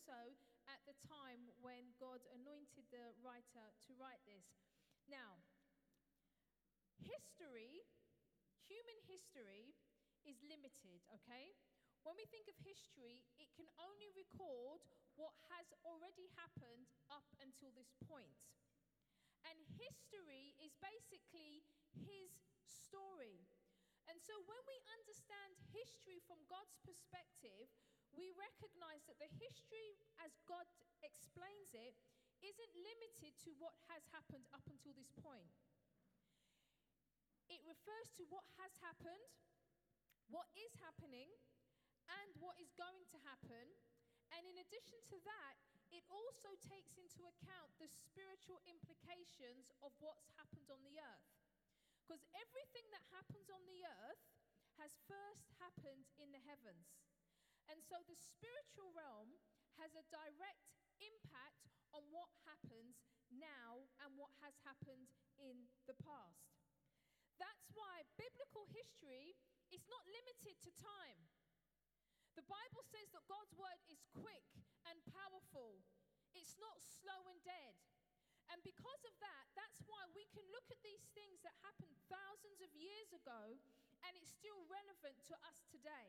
also at the time when God anointed the writer to write this. Now, human history is limited, okay? When we think of history, it can only record what has already happened up until this point. And history is basically his story. And so when we understand history from God's perspective, we recognize that the history as God explains it isn't limited to what has happened up until this point. It refers to what has happened, what is happening, and what is going to happen. And in addition to that, it also takes into account the spiritual implications of what's happened on the earth. Because everything that happens on the earth has first happened in the heavens. And so the spiritual realm has a direct impact on what happens now and what has happened in the past. That's why biblical history is not limited to time. The Bible says that God's word is quick and powerful. It's not slow and dead. And because of that, that's why we can look at these things that happened thousands of years ago, and it's still relevant to us today.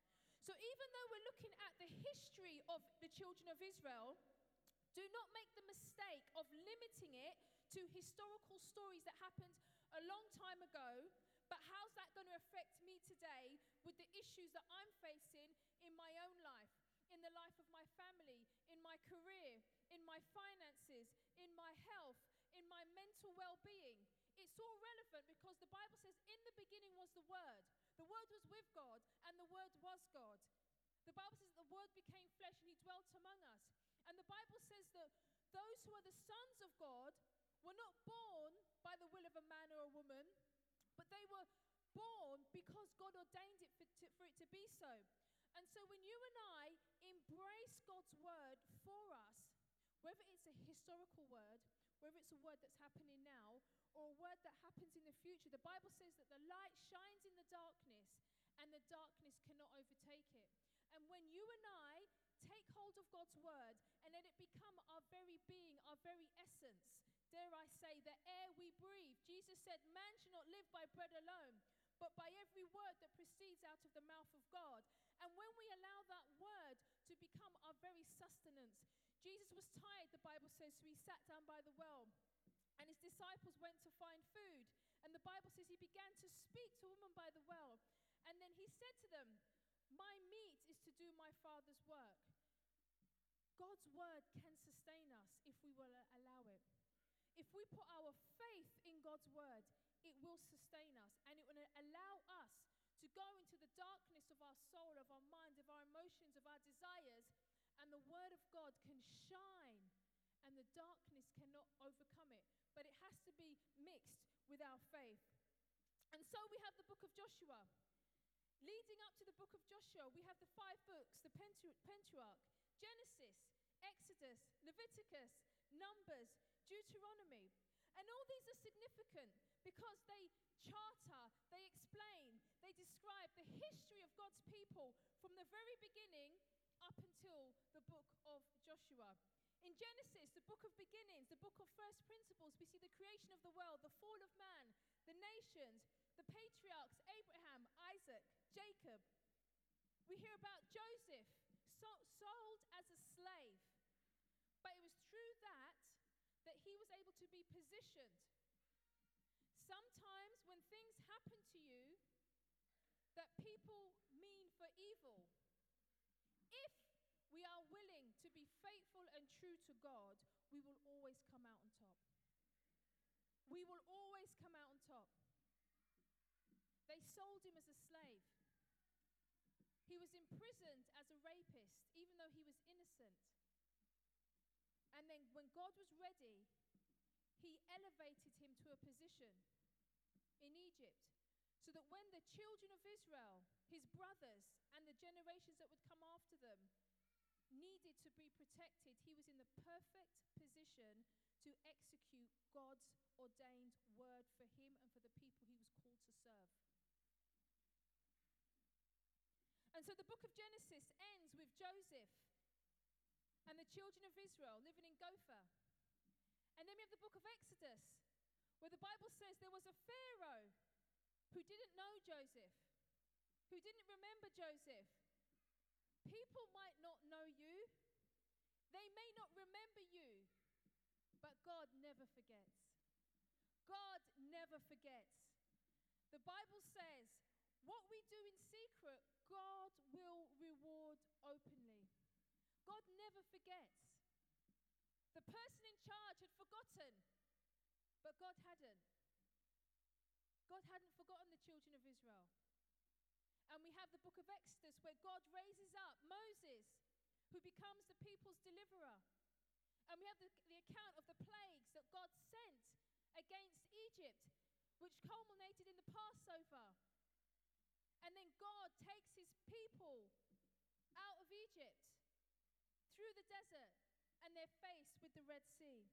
So even though we're looking at the history of the children of Israel, do not make the mistake of limiting it to historical stories that happened a long time ago. But how's that going to affect me today with the issues that I'm facing in my own life, in the life of my family, in my career, in my finances, in my health, in my mental well-being? It's all relevant because the Bible says, in the beginning was the Word. The Word was with God, and the Word was God. The Bible says the Word became flesh, and He dwelt among us. And the Bible says that those who are the sons of God were not born by the will of a man or a woman, but they were born because God ordained it for it to be so. And so when you and I embrace God's word for us, whether it's a historical word, whether it's a word that's happening now, or a word that happens in the future, the Bible says that the light shines in the darkness, and the darkness cannot overtake it. And when you and I take hold of God's word and let it become our very being, our very essence, dare I say, the air we breathe. Jesus said, man should not live by bread alone, but by every word that proceeds out of the mouth of God. And when we allow that word to become our very sustenance, Jesus was tired, the Bible says, so he sat down by the well, and his disciples went to find food. And the Bible says he began to speak to a woman by the well. And then he said to them, my meat is to do my Father's work. God's word can sustain us if we will allow it. If we put our faith in God's word, it will sustain us, and it will allow us to go into the darkness of our soul, of our mind, of our emotions, of our desires, and the word of God can shine, and the darkness cannot overcome it. But it has to be mixed with our faith. And so we have the book of Joshua. Leading up to the book of Joshua, we have the 5 books, the Pentateuch, Genesis, Exodus, Leviticus, Numbers, Deuteronomy. And all these are significant because they charter, they explain, they describe the history of God's people from the very beginning up until the book of Joshua. In Genesis, the book of beginnings, the book of first principles, we see the creation of the world, the fall of man, the nations, the patriarchs, Abraham, Isaac, Jacob. We hear about Joseph, sold as a slave. But it was through that he was able to be positioned. Sometimes when things happen to you that people mean for evil, if we are willing to be faithful and true to God, we will always come out on top. We will always come out on top. They sold him as a slave. He was imprisoned as a rapist, even though he was innocent. And then when God was ready, he elevated him to a position in Egypt, so that when the children of Israel, his brothers, and the generations that would come after them needed to be protected, he was in the perfect position to execute God's ordained word for him and for the people he was called to serve. And so the book of Genesis ends with Joseph. the children of Israel living in Gopher. And then we have the book of Exodus, where the Bible says there was a Pharaoh who didn't know Joseph, who didn't remember Joseph. People might not know you. They may not remember you, but God never forgets. God never forgets. The Bible says, what we do in secret, God will reward openly. God never forgets. The person in charge had forgotten, but God hadn't. God hadn't forgotten the children of Israel. And we have the book of Exodus, where God raises up Moses, who becomes the people's deliverer. And we have the account of the plagues that God sent against Egypt, which culminated in the Passover. And then God takes his people out of Egypt through the desert, and they're faced with the Red Sea.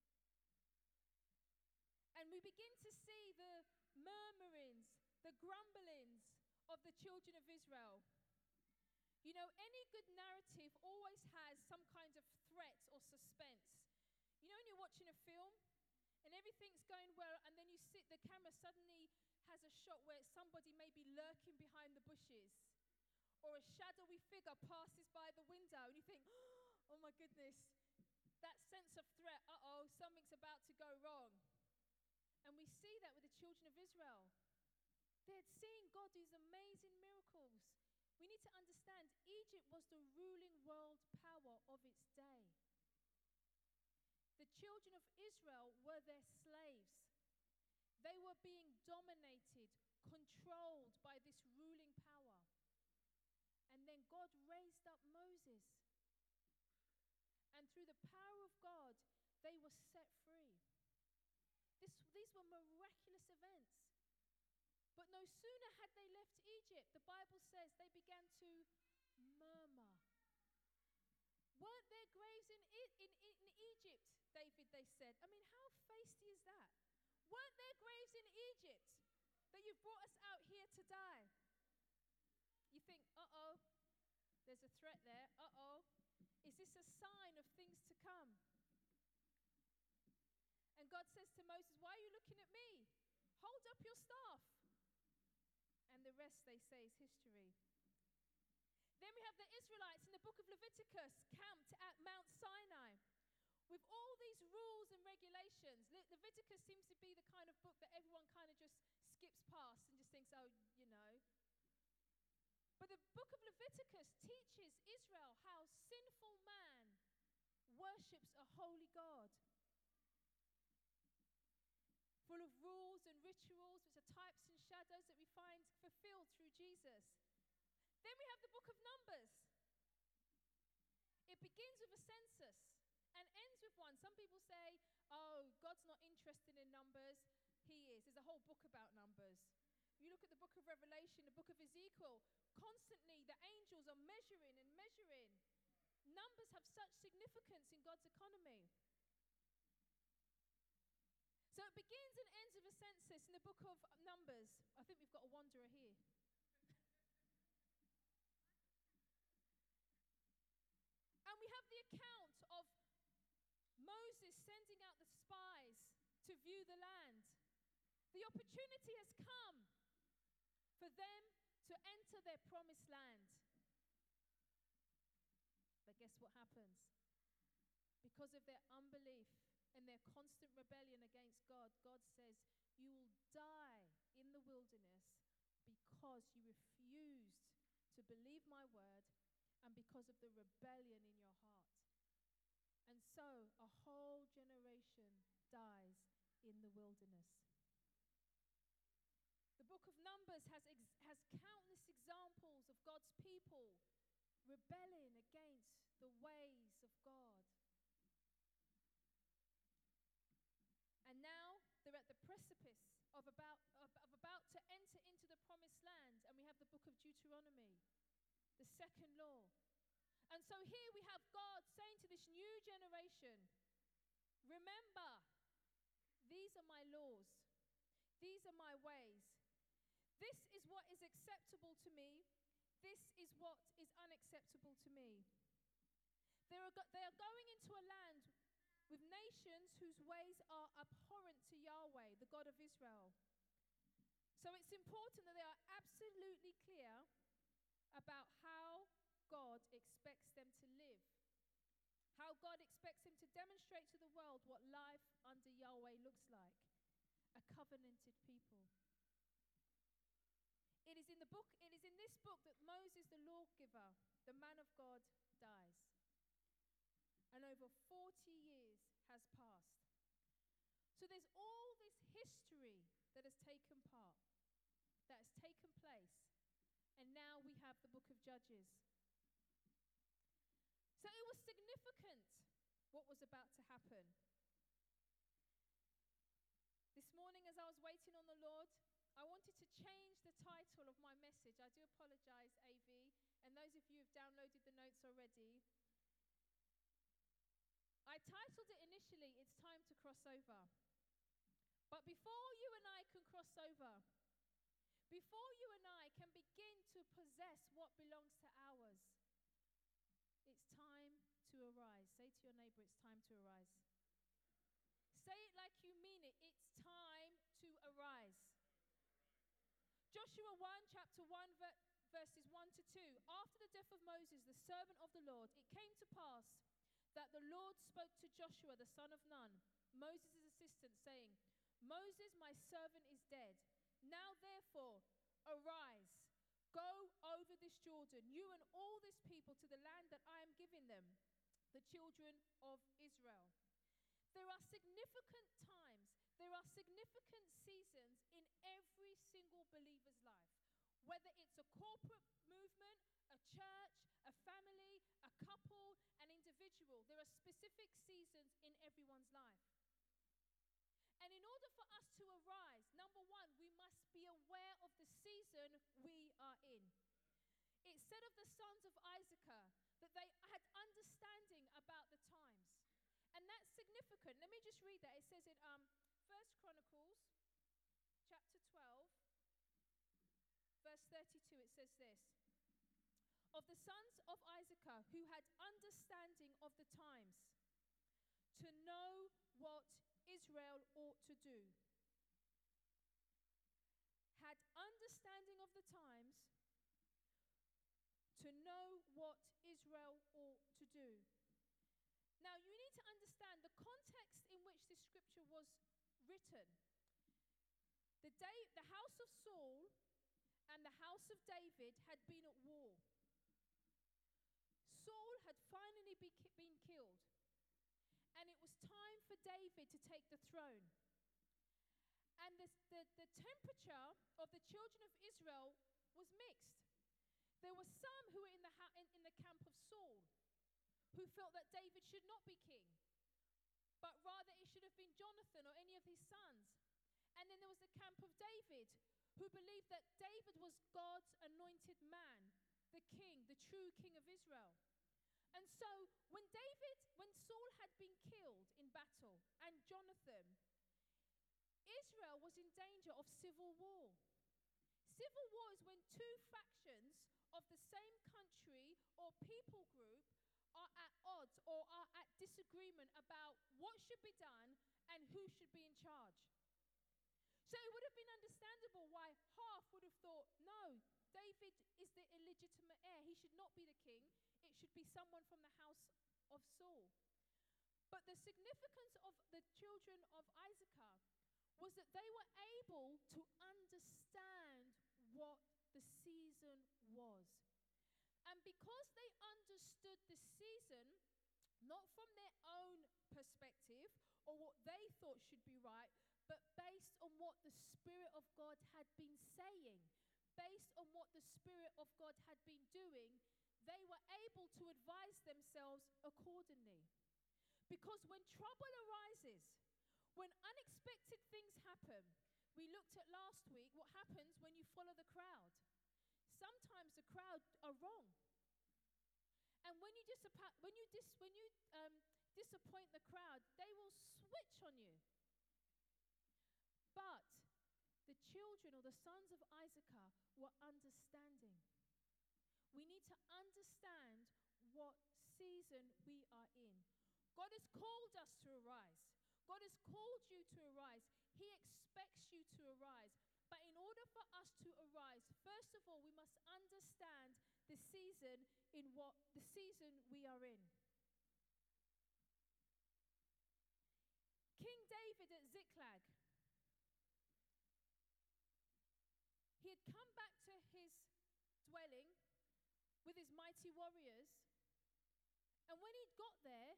And we begin to see the murmurings, the grumblings of the children of Israel. You know, any good narrative always has some kind of threat or suspense. You know, when you're watching a film and everything's going well, and then the camera suddenly has a shot where somebody may be lurking behind the bushes, or a shadowy figure passes by the window, and you think, oh my goodness, that sense of threat, something's about to go wrong. And we see that with the children of Israel. They had seen God do these amazing miracles. We need to understand, Egypt was the ruling world power of its day. The children of Israel were their slaves. They were being dominated, controlled by this ruling power. And then God raised up Moses. And through the power of God, they were set free. These were miraculous events. But no sooner had they left Egypt, the Bible says they began to murmur. Weren't there graves in Egypt, David, they said? I mean, how feisty is that? Weren't there graves in Egypt that you brought us out here to die? You think, there's a threat there. Is this a sign of things to come? And God says to Moses, why are you looking at me? Hold up your staff. And the rest, they say, is history. Then we have the Israelites in the book of Leviticus camped at Mount Sinai with all these rules and regulations. Leviticus seems to be the kind of book that everyone kind of just skips past and just thinks, But the book of Leviticus teaches Israel how sinful man worships a holy God, full of rules and rituals, which are types and shadows that we find fulfilled through Jesus. Then we have the book of Numbers. It begins with a census and ends with one. Some people say, God's not interested in numbers. He is. There's a whole book about numbers. You look at the book of Revelation, the book of Ezekiel, constantly the angels are measuring and measuring. Numbers have such significance in God's economy. So it begins and ends with a census in the book of Numbers. I think we've got a wanderer here. And we have the account of Moses sending out the spies to view the land. The opportunity has come for them to enter their promised land. But guess what happens? Because of their unbelief and their constant rebellion against God, God says, you will die in the wilderness because you refused to believe my word and because of the rebellion in your heart. And so a whole generation dies in the wilderness. The book of Numbers has countless examples of God's people rebelling against the ways of God. And now they're at the precipice of about to enter into the promised land. And we have the book of Deuteronomy, the second law. And so here we have God saying to this new generation, remember, these are my laws. These are my ways. This is what is acceptable to me. This is what is unacceptable to me. There are They are going into a land with nations whose ways are abhorrent to Yahweh, the God of Israel. So it's important that they are absolutely clear about how God expects them to live, how God expects them to demonstrate to the world what life under Yahweh looks like, a covenanted people. It is in this book that Moses, the lawgiver, the man of God, dies. And over 40 years has passed. So there's all this history that has taken place. And now we have the book of Judges. So it was significant what was about to happen. This morning, as I was waiting on the Lord, I wanted to change the title of my message. I do apologize, AV, and those of you who've downloaded the notes already. I titled it initially, It's Time to Cross Over. But before you and I can cross over, before you and I can begin to possess what belongs to ours, it's time to arise. Say to your neighbor, it's time to arise. Say it like you mean it. It's time to arise. Joshua 1, chapter 1, verses 1 to 2. After the death of Moses, the servant of the Lord, it came to pass that the Lord spoke to Joshua, the son of Nun, Moses' assistant, saying, Moses, my servant, is dead. Now, therefore, arise, go over this Jordan, you and all this people, to the land that I am giving them, the children of Israel. There are significant times, there are significant seasons in every single believer's life. Whether it's a corporate movement, a church, a family, a couple, an individual, there are specific seasons in everyone's life. And in order for us to arise, number one, we must be aware of the season we are in. It said of the sons of Issachar that they had understanding about the times. And that's significant. Let me just read that. It says in 1 Chronicles chapter 12, verse 32, it says this. Of the sons of Issachar who had understanding of the times, to know what Israel ought to do. Had understanding of the times to know what Israel ought to do. Now, you need to understand the context in which this scripture was written. The house of Saul and the house of David had been at war. Saul had finally been killed. And it was time for David to take the throne. And the temperature of the children of Israel was mixed. There were some who were in the camp of Saul, who felt that David should not be king, but rather it should have been Jonathan or any of his sons. And then there was the camp of David, who believed that David was God's anointed man, the king, the true king of Israel. And so when Saul had been killed in battle, and Jonathan, Israel was in danger of civil war. Civil war is when two factions of the same country or people group are at odds or are at disagreement about what should be done and who should be in charge. So it would have been understandable why half would have thought, no, David is the illegitimate heir. He should not be the king. It should be someone from the house of Saul. But the significance of the children of Issachar was that they were able to understand what the season was. And because they understood the season, not from their own perspective or what they thought should be right, but based on what the Spirit of God had been saying, based on what the Spirit of God had been doing, they were able to advise themselves accordingly. Because when trouble arises, when unexpected things happen, we looked at last week what happens when you follow the crowd. Sometimes the crowd are wrong. And when you disappoint the crowd, they will switch on you. But the children or the sons of Issachar were understanding. We need to understand what season we are in. God has called us to arise. God has called you to arise. He expects you to arise. But in order for us to arise, first of all, we must understand the season we are in. King David at Ziklag, he had come back to his dwelling with his mighty warriors, and when he'd got there,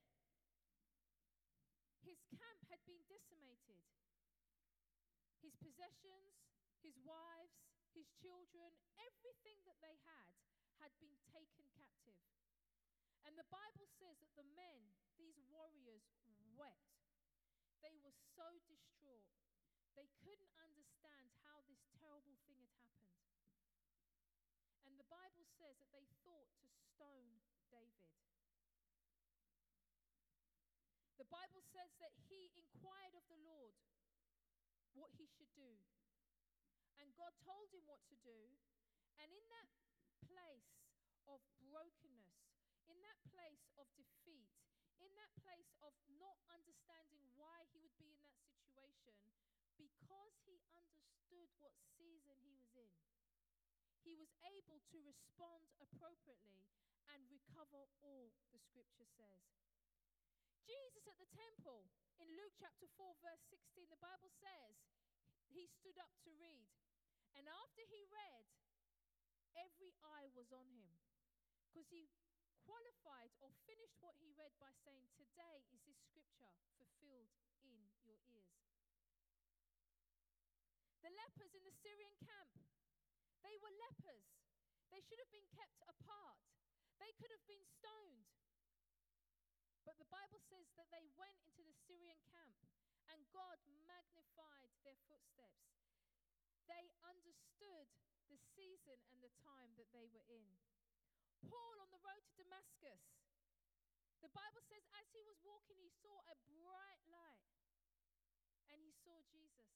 his camp had been decimated. His possessions, his wives, his children, everything that they had been taken captive. And the Bible says that the men, these warriors, wept. They were so distraught. They couldn't understand how this terrible thing had happened. And the Bible says that they thought to stone David. The Bible says that he inquired of the Lord what he should do. And God told him what to do. And in that place of brokenness, in that place of defeat, in that place of not understanding why he would be in that situation, because he understood what season he was in, he was able to respond appropriately and recover all, the scripture says. Jesus at the temple, in Luke chapter 4, verse 16, the Bible says he stood up to read. And after he read, every eye was on him, because he qualified or finished what he read by saying, today is this scripture fulfilled in your ears. The lepers in the Syrian camp, they were lepers. They should have been kept apart. They could have been stoned. But the Bible says that they went into the Syrian camp and God magnified their footsteps. They understood the season and the time that they were in. Paul on the road to Damascus, the Bible says as he was walking, he saw a bright light and he saw Jesus.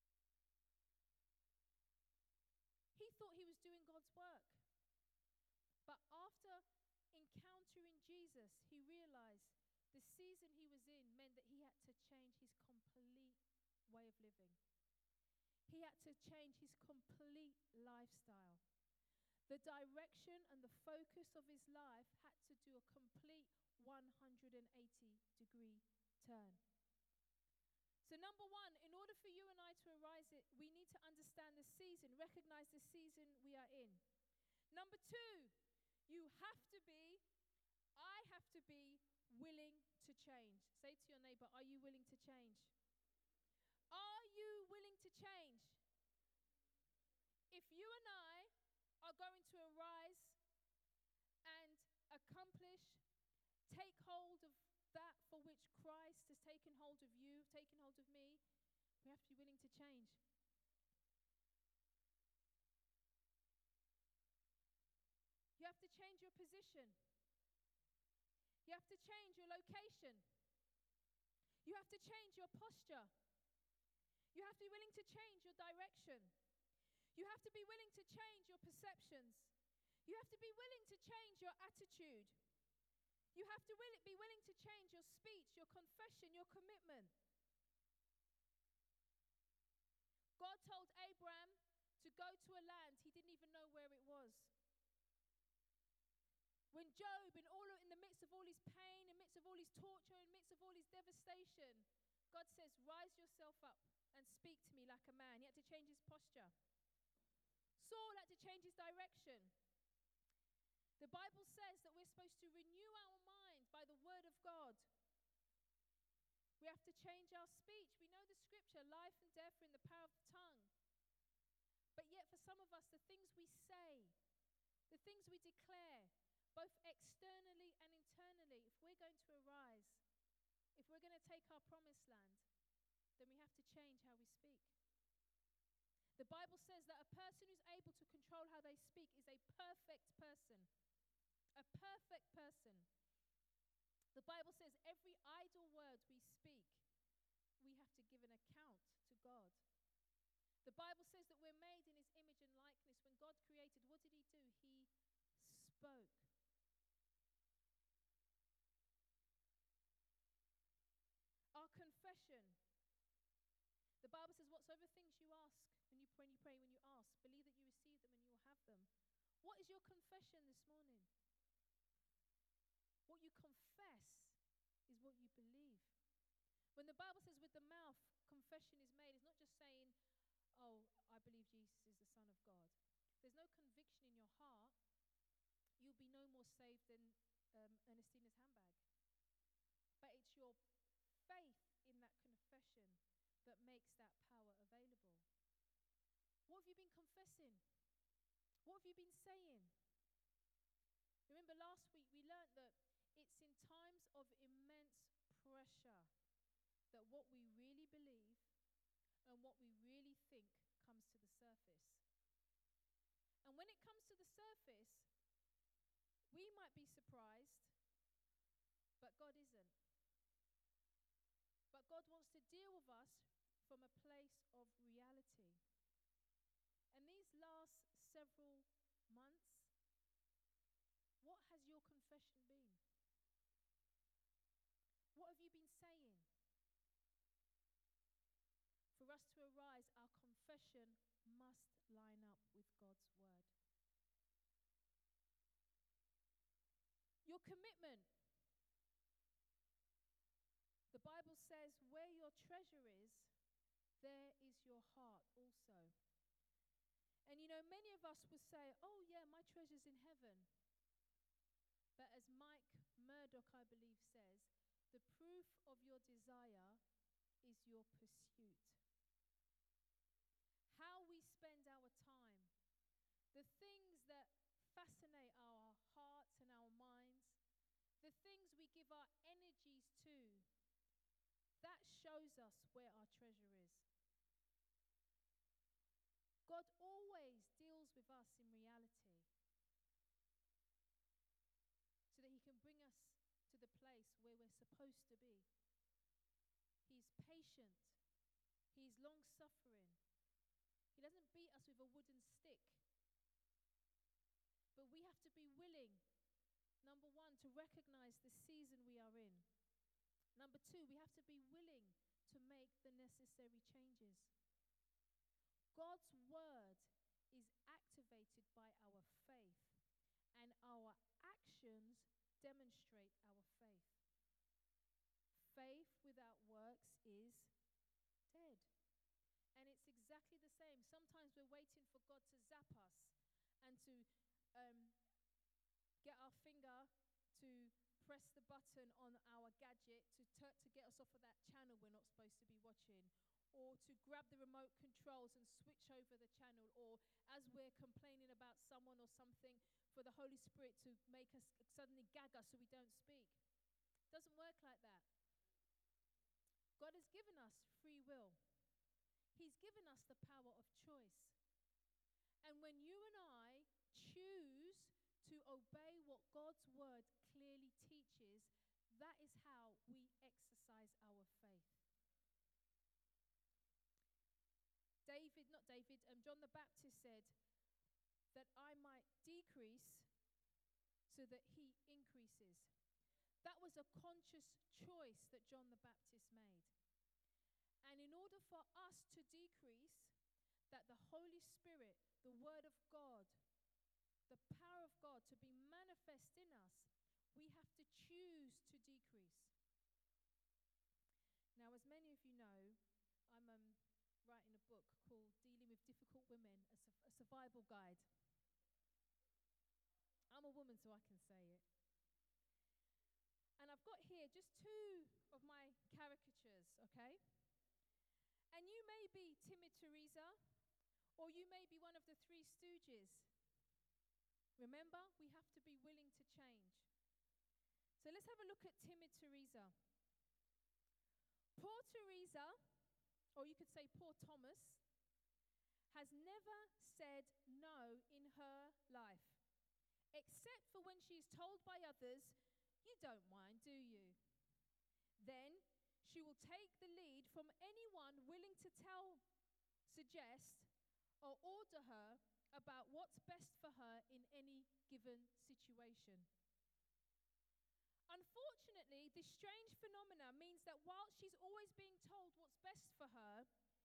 He thought he was doing God's work. But after encountering Jesus, he realized the season he was in meant that he had to change his complete way of living. He had to change his complete lifestyle. The direction and the focus of his life had to do a complete 180-degree turn. So number one, in order for you and I to arise, we need to understand the season, recognize the season we are in. Number two, I have to be willing to change. Say to your neighbor, are you willing to change? Are you willing to change? If you and I are going to arise and accomplish, take hold of that for which Christ has taken hold of you, taken hold of me, we have to be willing to change. You have to change your position. You have to change your location. You have to change your posture. You have to be willing to change your direction. You have to be willing to change your perceptions. You have to be willing to change your attitude. You have to be willing to change your speech, your confession, your commitment. God told Abraham to go to a land he didn't even know where it was. When Job, in the midst of all his pain, in the midst of all his torture, in the midst of all his devastation, God says, rise yourself up and speak to me like a man. He had to change his posture. Saul had to change his direction. The Bible says that we're supposed to renew our mind by the word of God. We have to change our speech. We know the scripture, life and death are in the power of the tongue. But yet for some of us, the things we say, the things we declare, both externally and internally, if we're going to arise, if we're going to take our promised land, then we have to change how we speak. The Bible says that a person who's able to control how they speak is a perfect person. A perfect person. The Bible says every idle word we speak, we have to give an account to God. The Bible says that we're made in his image and likeness. When God created, what did he do? He spoke. when you pray, when you ask, believe that you receive them and you will have them. What is your confession this morning? What you confess is what you believe. When the Bible says with the mouth confession is made, it's not just saying, oh, I believe Jesus is the Son of God. There's no conviction in your heart, you'll be no more saved than Ernestina's handbag. But it's your faith in that confession that makes that power available. What have you been confessing? What have you been saying? Remember last week we learned that it's in times of immense pressure that what we really believe and what we really think comes to the surface. And when it comes to the surface, we might be surprised, but God isn't. But God wants to deal with us from a place of reality. And these last several months, what has your confession been? What have you been saying? For us to arise, our confession must line up with God's word. Your commitment. The Bible says, where your treasure is, there is your heart also. And you know, many of us would say, oh yeah, my treasure's in heaven. But as Mike Murdoch, I believe, says, the proof of your desire is your pursuit. How we spend our time, the things that fascinate our hearts and our minds, the things we give our energies to, that shows us where our treasure is. God always deals with us in reality so that he can bring us to the place where we're supposed to be. He's patient. He's long-suffering. He doesn't beat us with a wooden stick. But we have to be willing, number one, to recognize the season we are in. Number two, we have to be willing to make the necessary changes. God's word is activated by our faith, and our actions demonstrate our faith. Faith without works is dead. And it's exactly the same. Sometimes we're waiting for God to zap us and to get our finger to press the button on our gadget to get us off of that channel we're not supposed to be watching, or to grab the remote controls and switch over the channel, or as we're complaining about someone or something, for the Holy Spirit to make us suddenly gag us so we don't speak. It doesn't work like that. God has given us free will. He's given us the power of choice. And when you and I choose to obey what God's word clearly teaches, that is how we exercise our faith. John the Baptist said that I might decrease so that he increases. That was a conscious choice that John the Baptist made. And in order for us to decrease, that the Holy Spirit, the Word of God, the power of God to be manifest in us, we have to choose to decrease. Now, as many of you know, I'm writing a book called Dealing with Difficult Women, a survival guide. I'm a woman, so I can say it. And I've got here just two of my caricatures, okay? And you may be Timid Teresa, or you may be one of the Three Stooges. Remember, we have to be willing to change. So let's have a look at Timid Teresa. Poor Teresa, or you could say poor Thomas, has never said no in her life, except for when she's told by others, you don't mind, do you? Then she will take the lead from anyone willing to suggest, or order her about what's best for her in any given situation. Unfortunately, this strange phenomena means that while she's always being told what's best for her,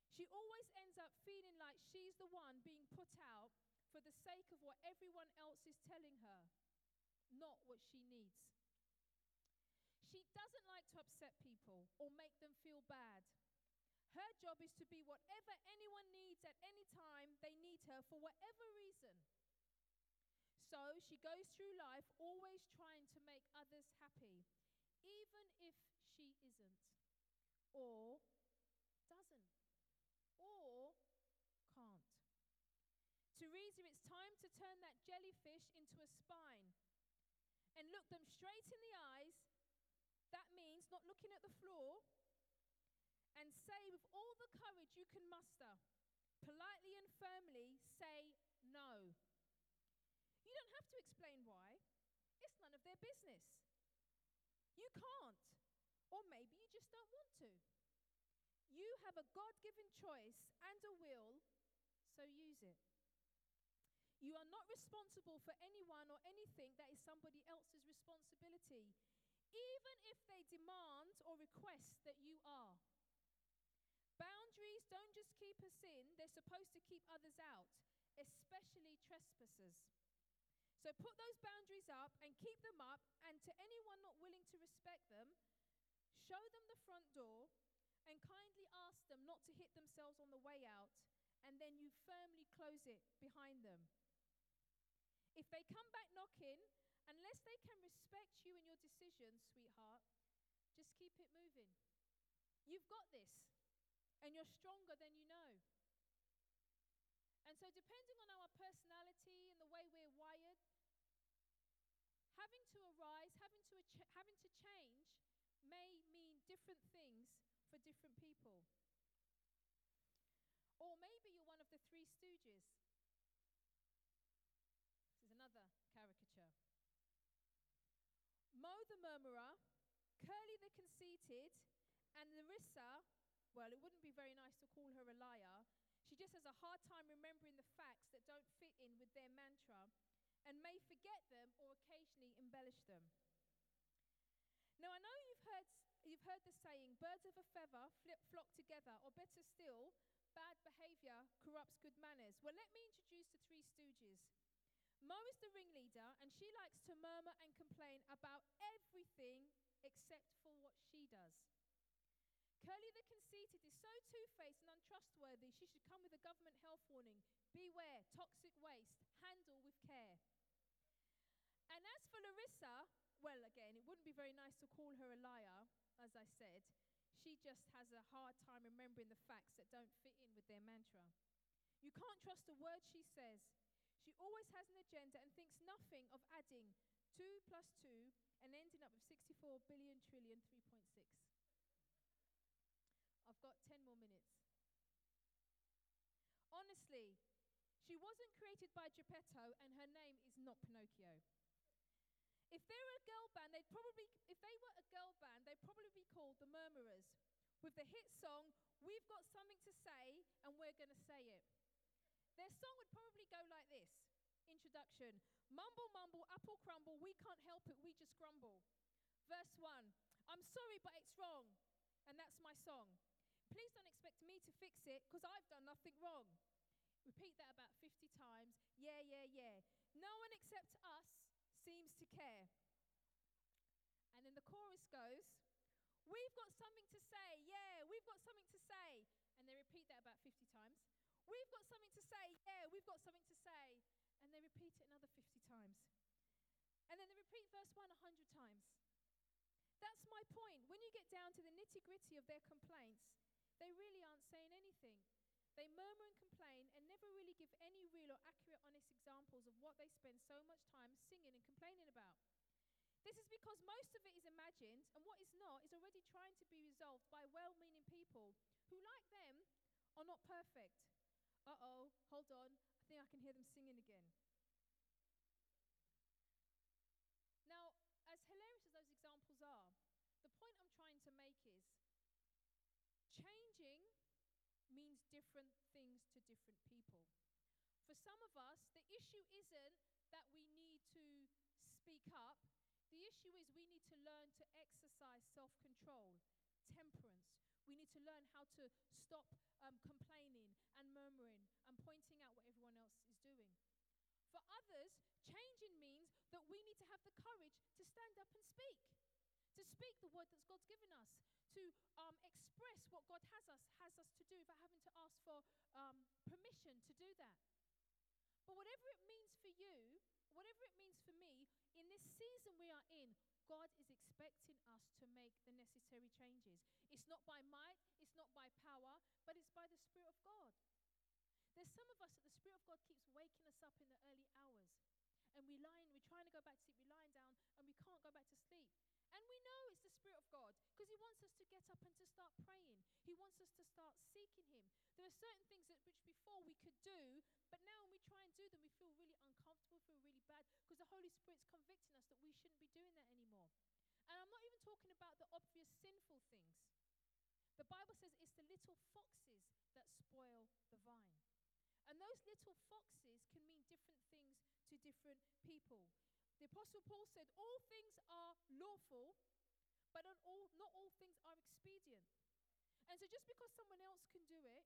She always ends up feeling like she's the one being put out for the sake of what everyone else is telling her, not what she needs. She doesn't like to upset people or make them feel bad. Her job is to be whatever anyone needs at any time they need her for whatever reason. So she goes through life always trying to make others happy, even if she isn't, or doesn't, or can't. Teresa, it's time to turn that jellyfish into a spine and look them straight in the eyes. That means not looking at the floor, and say with all the courage you can muster, politely and firmly say no. You don't have to explain why. It's none of their business. You can't, or maybe you just don't want to. You have a God-given choice and a will, so use it. You are not responsible for anyone or anything that is somebody else's responsibility, even if they demand or request that you are. Boundaries don't just keep us in, they're supposed to keep others out, especially trespassers. So put those boundaries up and keep them up, and to anyone not willing to respect them, show them the front door and kindly ask them not to hit themselves on the way out, and then you firmly close it behind them. If they come back knocking, unless they can respect you and your decisions, sweetheart, just keep it moving. You've got this, and you're stronger than you know. And so depending on our personality and the way we're wired, having to arise, having to change may mean different things for different people. Or maybe you're one of the Three Stooges. This is another caricature. Mo the murmurer, Curly the conceited, and Larissa, well, it wouldn't be very nice to call her a liar. She just has a hard time remembering the facts that don't fit in with their mantra and may forget them or occasionally embellish them. Now, I know you've heard the saying, birds of a feather flock together, or better still, bad behavior corrupts good manners. Well, let me introduce the Three Stooges. Mo is the ringleader, and she likes to murmur and complain about everything except for what she does. Curly the conceited is so two-faced and untrustworthy, she should come with a government health warning. Beware, toxic waste, handle with care. And as for Larissa, well, again, it wouldn't be very nice to call her a liar, as I said. She just has a hard time remembering the facts that don't fit in with their mantra. You can't trust a word she says. She always has an agenda and thinks nothing of adding 2 + 2 and ending up with 64 billion trillion 3.6. I've got 10 more minutes. Honestly, she wasn't created by Geppetto, and her name is not Pinocchio. If they were a girl band, they'd probably be called the Murmurers, with the hit song, "We've Got Something to Say, and We're Gonna Say It." Their song would probably go like this. Introduction: mumble, mumble, apple crumble, we can't help it, we just grumble. Verse 1, I'm sorry, but it's wrong, and that's my song. Please don't expect me to fix it, because I've done nothing wrong. Repeat that about 50 times. Yeah, yeah, yeah. No one except us seems to care. And then the chorus goes, we've got something to say. Yeah, we've got something to say. And they repeat that about 50 times. We've got something to say. Yeah, we've got something to say. And they repeat it another 50 times. And then they repeat verse 1 100 times. That's my point. When you get down to the nitty-gritty of their complaints, they really aren't saying anything. They murmur and complain and never really give any real or accurate, honest examples of what they spend so much time singing and complaining about. This is because most of it is imagined, and what is not is already trying to be resolved by well-meaning people who, like them, are not perfect. Uh-oh, hold on. I think I can hear them singing again. Now, as hilarious as those examples are, the point I'm trying to make is changing means different things to different people. For some of us, the issue isn't that we need to speak up. The issue is we need to learn to exercise self-control, temperance. We need to learn how to stop complaining and murmuring and pointing out what everyone else is doing. For others, changing means that we need to have the courage to stand up and speak. To speak the word that God's given us, to express what God has us to do without having to ask for permission to do that. But whatever it means for you, whatever it means for me, in this season we are in, God is expecting us to make the necessary changes. It's not by might, it's not by power, but it's by the Spirit of God. There's some of us that the Spirit of God keeps waking us up in the early hours. And we're trying to go back to sleep, we're lying down, and we can't go back to sleep. And we know it's the Spirit of God because He wants us to get up and to start praying. He wants us to start seeking Him. There are certain things which before we could do, but now when we try and do them, we feel really uncomfortable, feel really bad because the Holy Spirit's convicting us that we shouldn't be doing that anymore. And I'm not even talking about the obvious sinful things. The Bible says it's the little foxes that spoil the vine. And those little foxes can mean different things to different people. The Apostle Paul said, all things are lawful, but not all things are expedient. And so just because someone else can do it,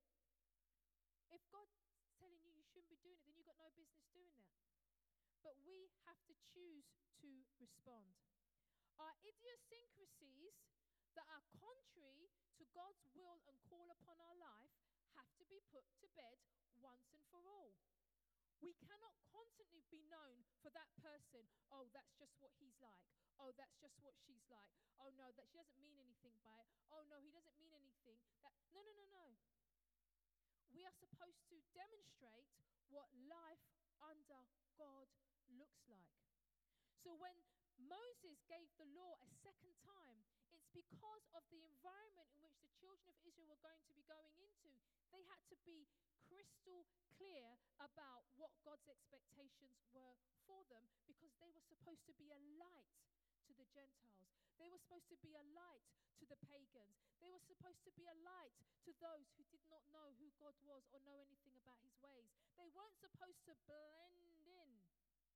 if God's telling you shouldn't be doing it, then you've got no business doing that. But we have to choose to respond. Our idiosyncrasies that are contrary to God's will and call upon our life have to be put to bed once and for all. We cannot constantly be known for that person. Oh, that's just what he's like. Oh, that's just what she's like. Oh, no, that she doesn't mean anything by it. Oh, no, he doesn't mean anything. No. We are supposed to demonstrate what life under God looks like. So when Moses gave the law a second time, it's because of the environment in which the children of Israel were going to be going into. They had to be crystal clear about what God's expectations were for them because they were supposed to be a light to the Gentiles. They were supposed to be a light to the pagans. They were supposed to be a light to those who did not know who God was or know anything about His ways. They weren't supposed to blend in.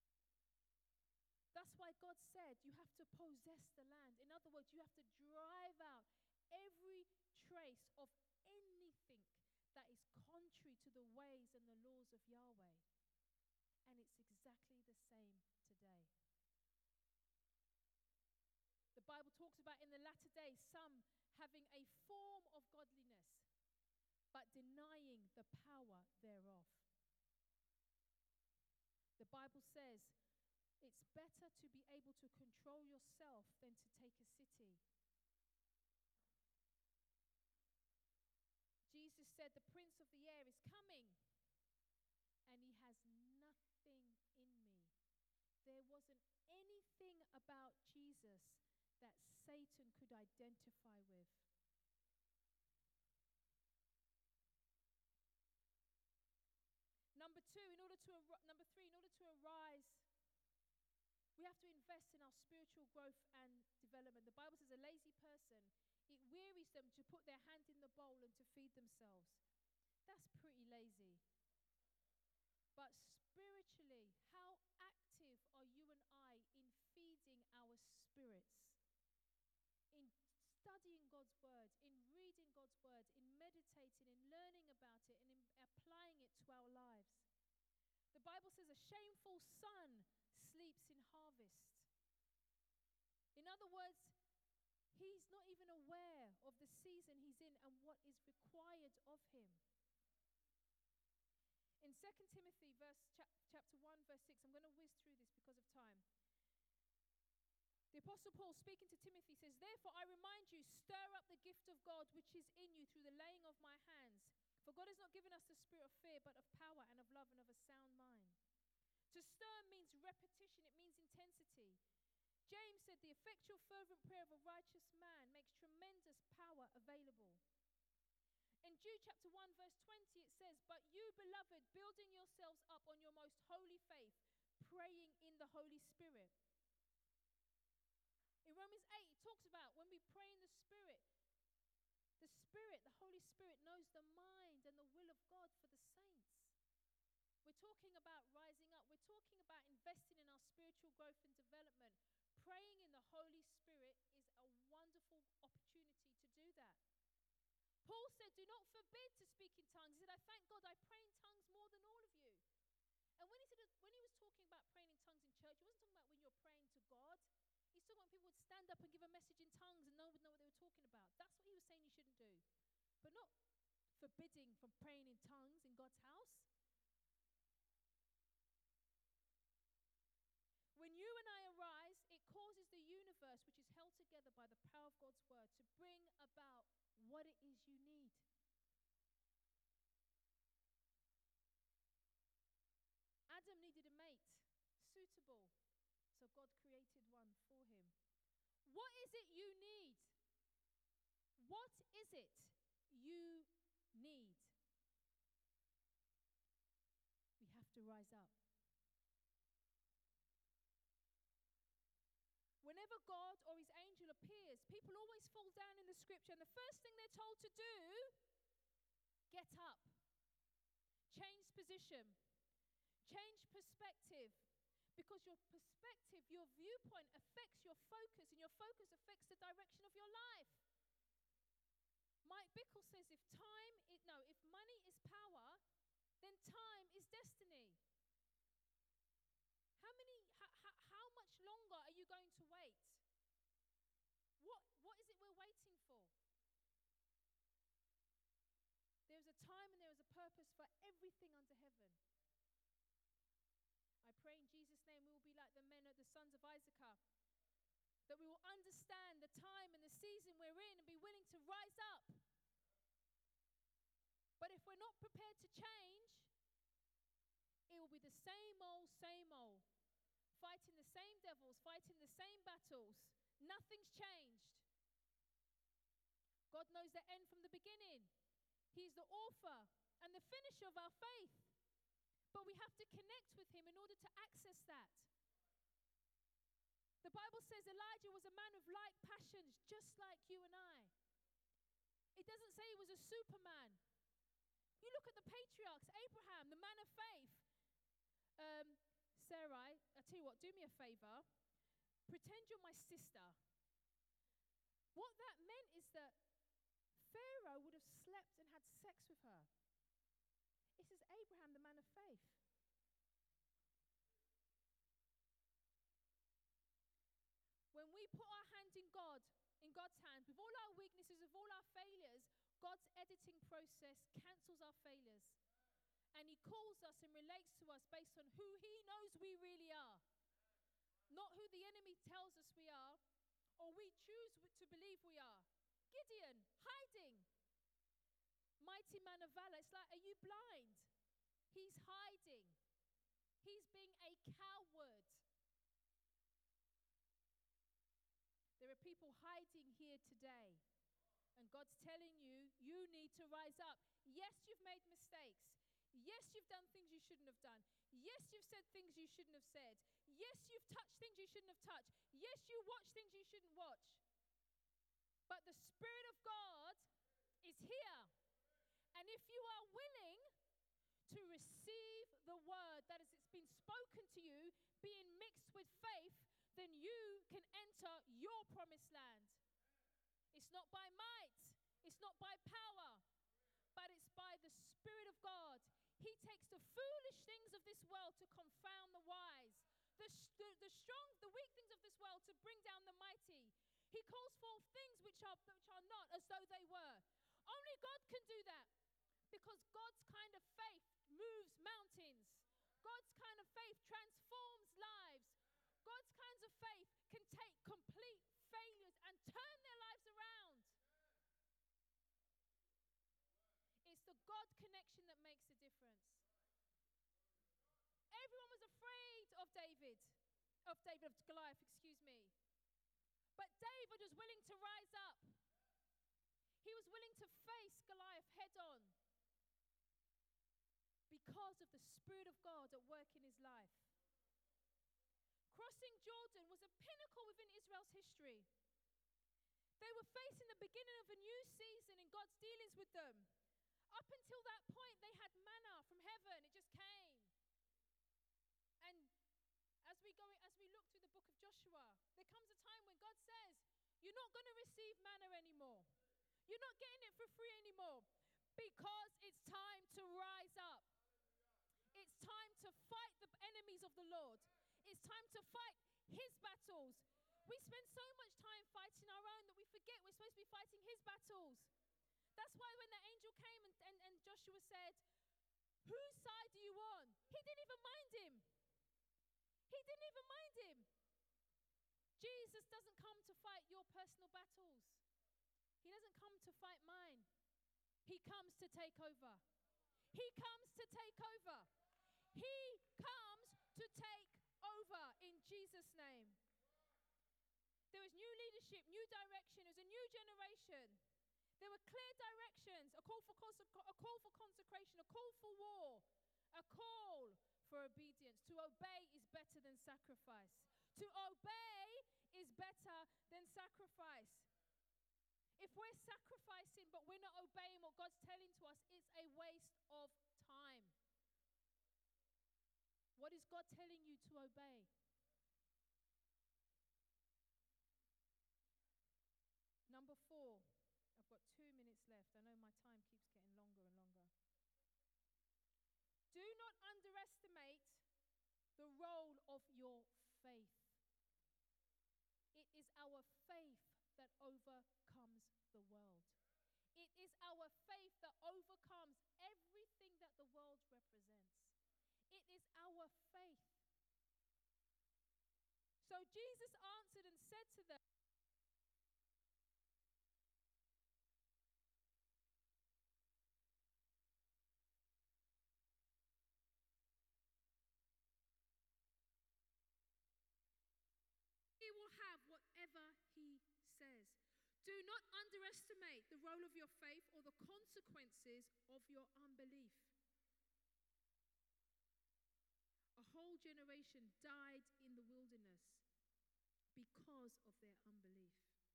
That's why God said you have to possess the land. In other words, you have to drive out every trace of anything that is contrary to the ways and the laws of Yahweh. And it's exactly the same today. The Bible talks about in the latter days some having a form of godliness, but denying the power thereof. The Bible says it's better to be able to control yourself than to take a city. Jesus said, the Prince of the air is coming, and he has nothing in me. There wasn't anything about Jesus that Satan could identify with. Number three, in order to arise, we have to invest in our spiritual growth and development. The Bible says a lazy person, it wearies them to put their hand in the bowl and to feed themselves. That's pretty lazy. But spiritually, how active are you and I in feeding our spirits? In studying God's word, in reading God's word, in meditating, in learning about it, and in applying it to our lives. The Bible says a shameful son sleeps in harvest. In other words, he's not even aware of the season he's in and what is required of him. In 2 Timothy chapter 1, verse 6, I'm going to whiz through this because of time. The Apostle Paul, speaking to Timothy, says, therefore I remind you, stir up the gift of God which is in you through the laying of my hands. For God has not given us the spirit of fear, but of power and of love and of a sound mind. To stir means repetition. It means intensity. James said, the effectual fervent prayer of a righteous man makes tremendous power available. In Jude chapter 1, verse 20, it says, but you, beloved, building yourselves up on your most holy faith, praying in the Holy Spirit. In Romans 8, it talks about when we pray in the Spirit, the Holy Spirit knows the mind and the will of God for the saints. We're talking about rising up. We're talking about investing in our spiritual growth and development. Praying in the Holy Spirit is a wonderful opportunity to do that. not forbid to speak in tongues. He said, I thank God I pray in tongues more than all of you. And when he was talking about praying in tongues in church, he wasn't talking about when you're praying to God. He's talking about people would stand up and give a message in tongues and no one would know what they were talking about. That's what he was saying you shouldn't do. But not forbidding from praying in tongues in God's house. When you and I arise, it causes the universe, which is held together by the power of God's word, to bring about what it is you need. Adam needed a mate, suitable, so God created one for him. What is it you need? What is it you need? We have to rise up. Whenever God or his angel appears, people always fall down in the scripture, and the first thing they're told to do, get up, change position, change perspective, because your perspective, your viewpoint affects your focus, and your focus affects the direction of your life. Mike Bickle says if money is power, then time is destiny. How much longer are you going to wait? What is it we're waiting for? There's a time and there is a purpose for everything under heaven. I pray in Jesus' name we will be like the sons of Issachar, that we will understand the time and the season we're in and be willing to rise up. But if we're not prepared to change, it will be the same old, fighting the same devils, fighting the same battles. Nothing's changed. God knows the end from the beginning. He's the author and the finisher of our faith. But we have to connect with him in order to access that. The Bible says Elijah was a man of like passions, just like you and I. It doesn't say he was a superman. You look at the patriarchs, Abraham, the man of faith. Sarai, I tell you what, do me a favor. Pretend you're my sister. What that meant is that Pharaoh would have slept and had sex with her. This is Abraham, the man of faith. When we put our hand in God's hand, with all our weaknesses, with all our failures, God's editing process cancels our failures. And he calls us and relates to us based on who he knows we really are. Not who the enemy tells us we are, or we choose to believe we are. Gideon, hiding. Mighty man of valor. It's like, are you blind? He's hiding. He's being a coward. There are people hiding here today. And God's telling you, you need to rise up. Yes, you've made mistakes. Yes, you've done things you shouldn't have done. Yes, you've said things you shouldn't have said. Yes, you've touched things you shouldn't have touched. Yes, you watch things you shouldn't watch. But the Spirit of God is here. And if you are willing to receive the word that has been spoken to you, being mixed with faith, then you can enter your promised land. It's not by might, it's not by power, but it's by the Spirit of God. He takes the foolish things of this world to confound the wise, the strong, the weak things of this world to bring down the mighty. He calls forth things which are not as though they were. Only God can do that, because God's kind of faith moves mountains. God's kind of faith transforms lives. God's kinds of faith can take complete failures and turn their lives around. It's the God connection that makes the difference. Everyone was afraid of Goliath, But David was willing to rise up. He was willing to face Goliath head on because of the Spirit of God at work in his life. Crossing Jordan was a pinnacle within Israel's history. They were facing the beginning of a new season in God's dealings with them. Up until that point, they had manna from heaven. It just came. And as we look through the book of Joshua, there comes a time when God says, you're not going to receive manna anymore. You're not getting it for free anymore. Because it's time to rise up. It's time to fight the enemies of the Lord. It's time to fight his battles. We spend so much time fighting our own that we forget we're supposed to be fighting his battles. That's why when the angel came and Joshua said, whose side are you on? He didn't even mind him. He didn't even mind him. Jesus doesn't come to fight your personal battles. He doesn't come to fight mine. He comes to take over. He comes to take over. He comes to take over in Jesus' name. There was new leadership, new direction. It was a new generation. There were clear directions, a call for consecration, a call for war, a call for obedience. To obey is better than sacrifice. To obey is better than sacrifice. If we're sacrificing but we're not obeying what God's telling to us, it's a waste of time. What is God telling you to obey? Number 4. I've got 2 minutes left. I know my time keeps getting longer and longer. Do not underestimate the role of your faith. It is our faith that overcomes the world. It is our faith that overcomes everything that the world represents. It is our faith. So Jesus answered and said to them, he will have whatever he says. Do not underestimate the role of your faith or the consequences of your unbelief. A whole generation died in the wilderness because of their unbelief.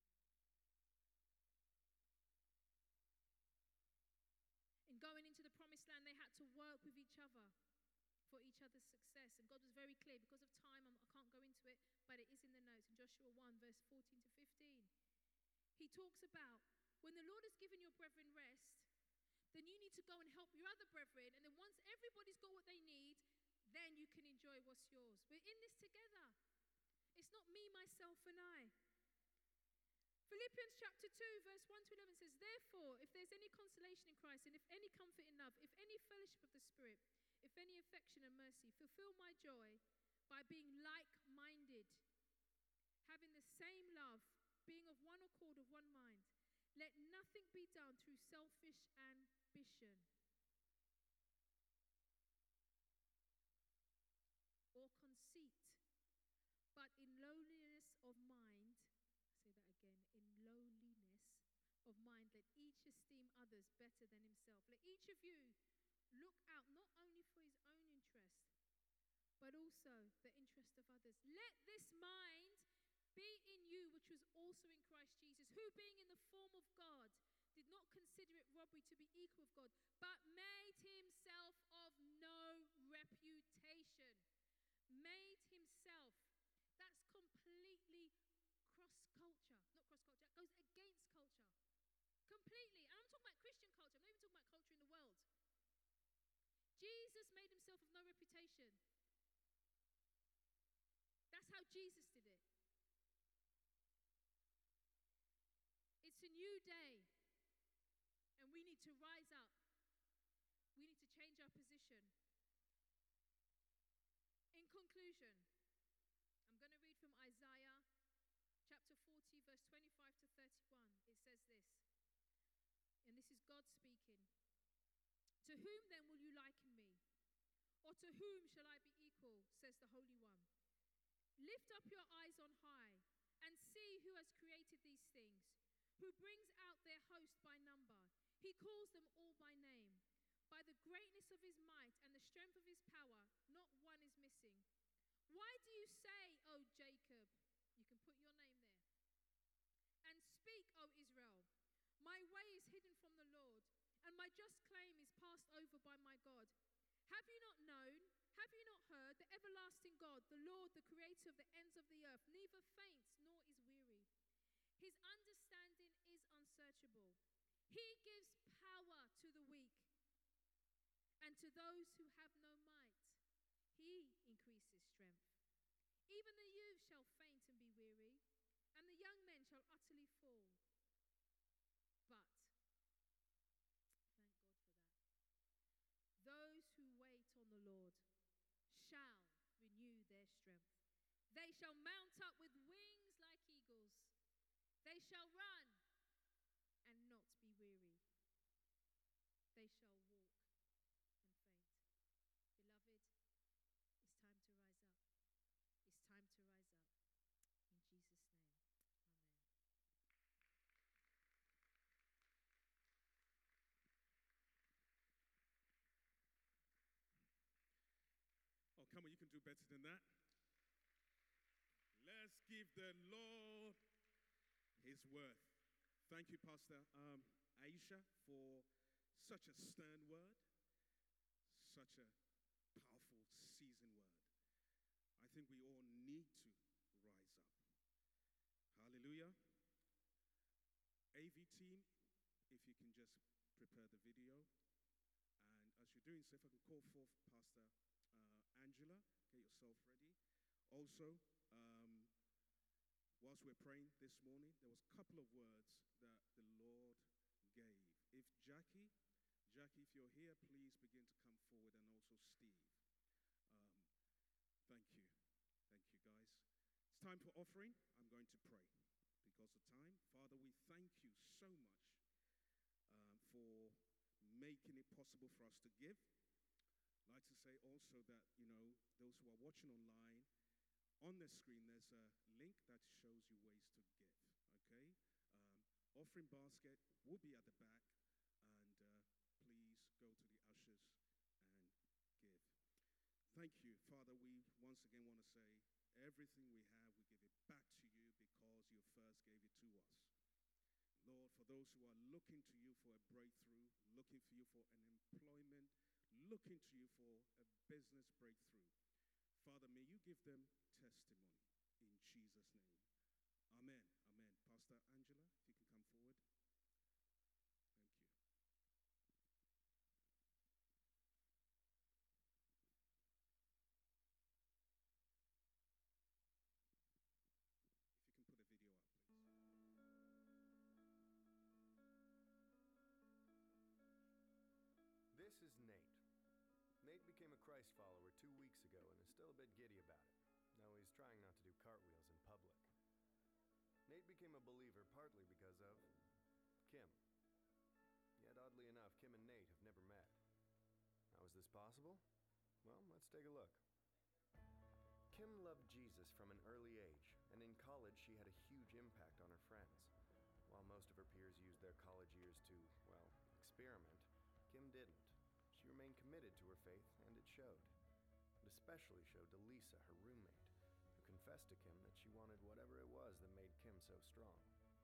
In going into the promised land, they had to work with each other for each other's success. And God was very clear. Because of time, I can't go into it, but it is in the notes in Joshua 1, verse 14 to 15. He talks about when the Lord has given your brethren rest, then you need to go and help your other brethren. And then once everybody's got what they need, then you can enjoy what's yours. We're in this together. It's not me, myself, and I. Philippians chapter 2, verse 1 to 11 says, therefore, if there's any consolation in Christ, and if any comfort in love, if any fellowship of the Spirit, if any affection and mercy, fulfill my joy by being like-minded, having the same love, being of one accord, of one mind. Let nothing be done through selfish ambition or conceit, but in lowliness of mind, say that again, in lowliness of mind, let each esteem others better than himself. Let each of you look out not only for his own interest, but also the interest of others. Let this mind be in you, which was also in Christ Jesus, who being in the form of God, did not consider it robbery to be equal with God, but made himself of no reputation. Made himself. That's completely cross-culture. Not cross-culture. It goes against culture. Completely. And I'm talking about Christian culture. I'm not even talking about culture in the world. Jesus made himself of no reputation. That's how Jesus did it. It's a new day, and we need to rise up. We need to change our position. In conclusion, I'm going to read from Isaiah chapter 40, verse 25 to 31. It says this, and this is God speaking. To whom then will you liken me? Or to whom shall I be equal, says the Holy One. Lift up your eyes on high and see who has created these things, who brings out their host by number. He calls them all by name. By the greatness of his might and the strength of his power, not one is missing. Why do you say, O Jacob, you can put your name there, and speak, O Israel, my way is hidden from the Lord, and my just claim is passed over by my God. Have you not known? Have you not heard? The everlasting God, the Lord, the creator of the ends of the earth, neither faints nor is weary. His understanding is unsearchable. He gives power to the weak, and to those who have no might, he increases strength. Even the youth shall faint and be weary, and the young men shall utterly fall. But, thank God for that, those who wait on the Lord shall renew their strength. They shall mount up with wings like eagles. They shall run and not be weary. They shall walk and faint. Beloved, it's time to rise up. It's time to rise up. In Jesus' name, amen. Oh, come on, you can do better than that. Let's give the Lord his worth. Thank you, Pastor Aisha, for such a stern word, such a powerful, seasoned word. I think we all need to rise up. Hallelujah. AV team, if you can just prepare the video. And as you're doing so, if I can call forth Pastor Angela, get yourself ready. Also, whilst we're praying this morning, there was a couple of words that the Lord gave. If Jackie, if you're here, please begin to come forward, and also Steve. Thank you, guys. It's time for offering. I'm going to pray because of time. Father, we thank you so much for making it possible for us to give. I'd like to say also that, those who are watching online, on the screen there's a link that shows you ways to give, okay? Offering basket will be at the back, and please go to the ushers and give. Thank you, Father. We once again want to say everything we have, we give it back to you because you first gave it to us. Lord, for those who are looking to you for a breakthrough, looking for you for an employment, looking to you for a business breakthrough, Father, may you give them testimony in Jesus' name. Amen. Amen. Pastor Angela, if you can come forward. Thank you. If you can put the video up, please. This is Nate. Nate became a Christ follower 2 weeks ago and is still a bit giddy about it. Now he's trying not to do cartwheels in public. Nate became a believer partly because of Kim. Yet oddly enough, Kim and Nate have never met. How is this possible? Well, let's take a look. Kim loved Jesus from an early age, and in college she had a huge impact on her friends. While most of her peers used their college years to, well, experiment, Kim didn't. She remained committed to her faith, and it showed. It especially showed to Lisa, her roommate, who confessed to Kim that she wanted whatever it was that made Kim so strong.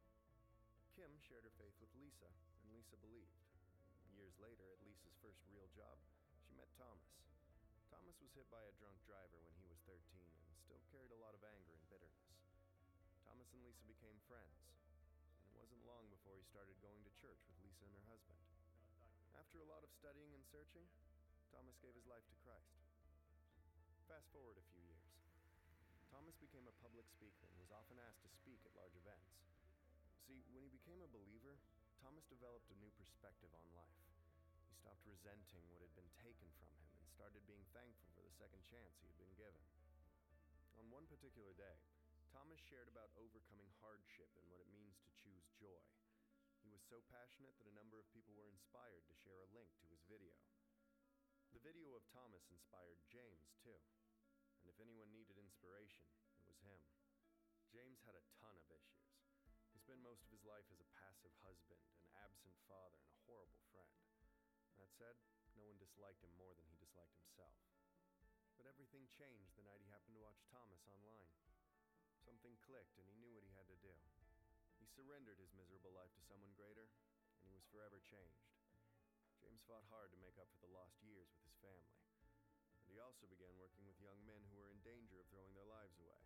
Kim shared her faith with Lisa, and Lisa believed. Years later, at Lisa's first real job, she met Thomas. Thomas was hit by a drunk driver when he was 13 and still carried a lot of anger and bitterness. Thomas and Lisa became friends, and it wasn't long before he started going to church with Lisa and her husband. After a lot of studying and searching, Thomas gave his life to Christ. Fast forward a few years. Thomas became a public speaker and was often asked to speak at large events. See, when he became a believer, Thomas developed a new perspective on life. He stopped resenting what had been taken from him and started being thankful for the second chance he had been given. On one particular day, Thomas shared about overcoming hardship and what it means to choose joy. He was so passionate that a number of people were inspired to share a link to his video. The video of Thomas inspired James too. And if anyone needed inspiration, it was him. James had a ton of issues. He spent most of his life as a passive husband, an absent father, and a horrible friend. That said, no one disliked him more than he disliked himself. But everything changed the night he happened to watch Thomas online. Something clicked and he knew what he had to do. He surrendered his miserable life to someone greater, and he was forever changed. James fought hard to make up for the lost years with his family, and he also began working with young men who were in danger of throwing their lives away.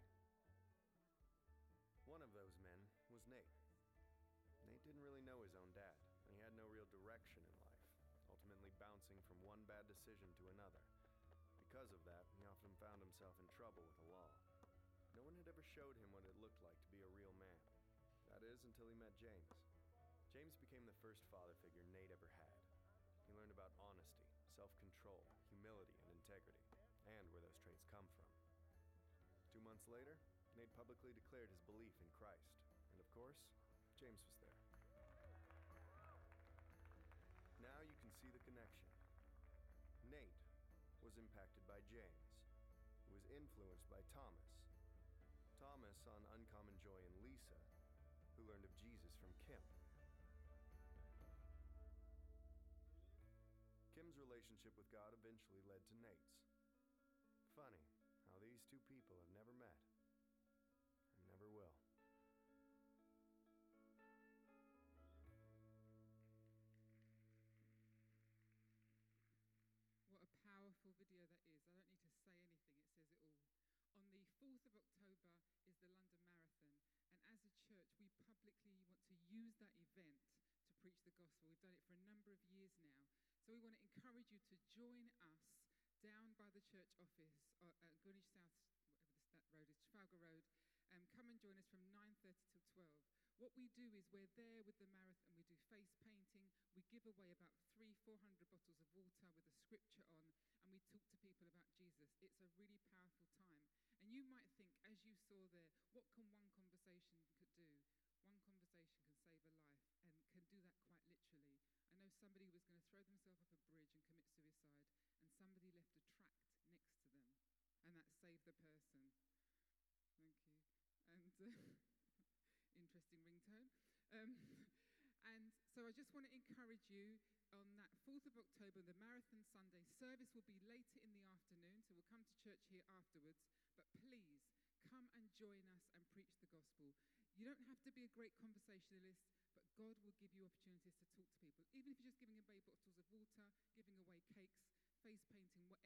One of those men was Nate. Nate didn't really know his own dad, and he had no direction in life, ultimately bouncing from one bad decision to another. Because of that, he often found himself in trouble with the law. No one had ever showed him what it looked like to be a real man. That is, until he met James. James became the first father figure Nate ever had. He learned about honesty, self-control, humility, and integrity, and where those traits come from. 2 months later, Nate publicly declared his belief in Christ. And of course, James was there. Now you can see the connection. Nate was impacted by James, who was influenced by Thomas. Thomas saw an uncommon joy in Lisa, who learned of Jesus from Kim. Kim's relationship with God eventually led to Nate's. Funny how these two people have never met and never will. What a powerful video that is. I don't need to say anything, it says it all. On the 4th of October is the London Marathon, and as a church, we publicly want to use that event to preach the gospel. We've done it for a number of years now. So we want to encourage you to join us down by the church office at Greenwich South, whatever that road is, Trafalgar Road. Come and join us from 9:30 till 12. What we do is we're there with the marathon, we do face painting, we give away about 400 bottles of water with a scripture on, and we talk to people about Jesus. It's a really powerful time. And you might think, as you saw there, what can one conversation could do? One conversation can save a life, and can do that quite literally. I know somebody was going to throw themselves off a bridge and commit suicide, and somebody left a tract next to them, and that saved the person. Thank you. And interesting ringtone. And so I just want to encourage you on that 4th of October, the Marathon Sunday service will be later in the afternoon, so we'll come to church here afterwards. But please, come and join us and preach the gospel. You don't have to be a great conversationalist, but God will give you opportunities to talk to people. Even if you're just giving away bottles of water, giving away cakes, face painting, whatever.